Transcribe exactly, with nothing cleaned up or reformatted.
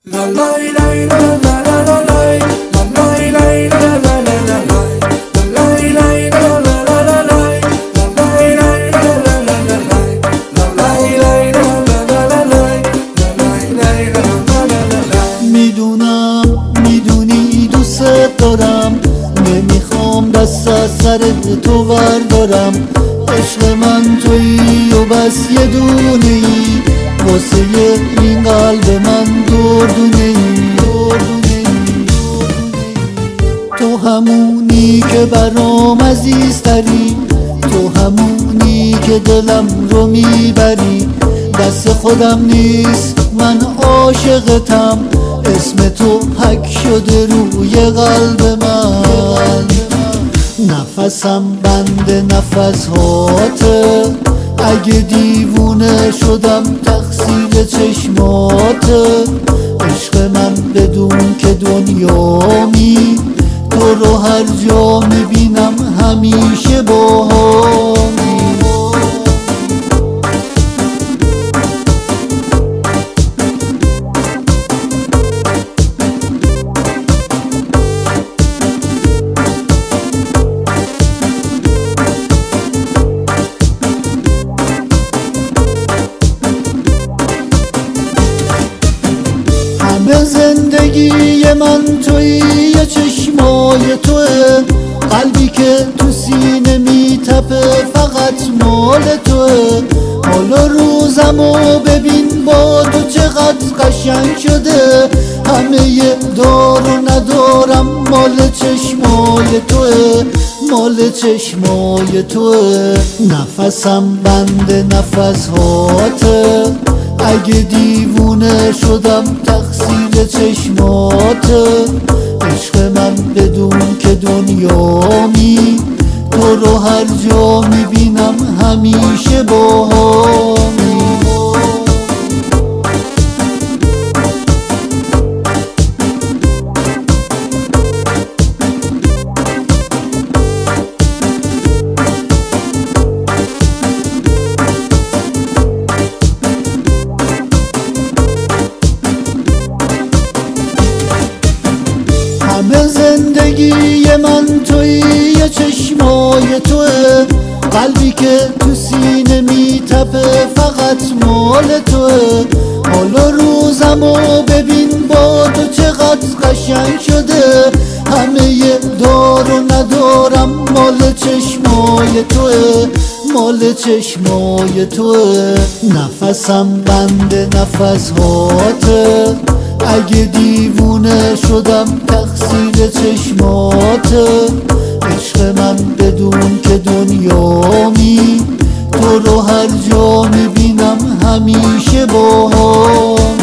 میدونم میدونی دوست دارم، نمیخوام دست از سر تو بردارم. عشق من تویی و بس یه دونه ای، واسه این قلب من دردونه ای. تو همونی که برام عزیزتری، تو همونی که دلم رو میبری. دست خودم نیست من عاشقتم، اسم تو حک شده روی قلب من. نفسم بند نفس هاته، اگه دیوونه شدم تقصیر چشماته. عشق من بدون که دنیامی، تو رو هر جا میبینم همیشه باهامی. به زندگی من تویی، یه چشمای توه، قلبی که تو سینه میتپه فقط مال توه. حالا روزمو ببین با تو چقدر قشنگ شده، همه دار و ندارم مال چشمای توه، مال چشمای توه. نفسم بند نفس هاته، اگه دیوونه شدم تقصیر چشماته. عشق من بدون که دنیامی، تو رو هر جا میبینم همیشه باهامی. همه زندگی من تویی، یه چشمای توه، قلبی که تو سینه میتپه فقط مال توه. حالا روزمو ببین با تو چقدر قشنگ شده، همه دار و ندارم مال چشمای توه، مال چشمای توه. نفسم بند نفس هاته، اگه دیوونه شدم تقصیر چشماته. عشق من بدون که دنیامی، تو رو هر جا میبینم همیشه باهامی.